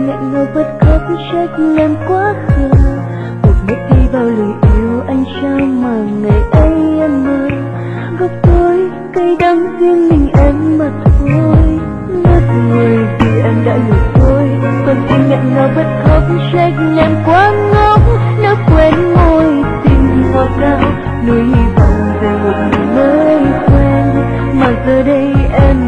nghẹn ngào bật khóc trách em quá khờ. Một mất đi bao lời yêu anh trao mà ngày ấy em mơ. Góc tối cay đắng riêng mình em mà thôi. Mất người vì em đã ngược thôi. Còn anh nghẹn ngào bật khóc trách em quá ngốc. Đã quên môi tình ngọt ngào, nuôi hy vọng về một người mới quen. Mà giờ đây em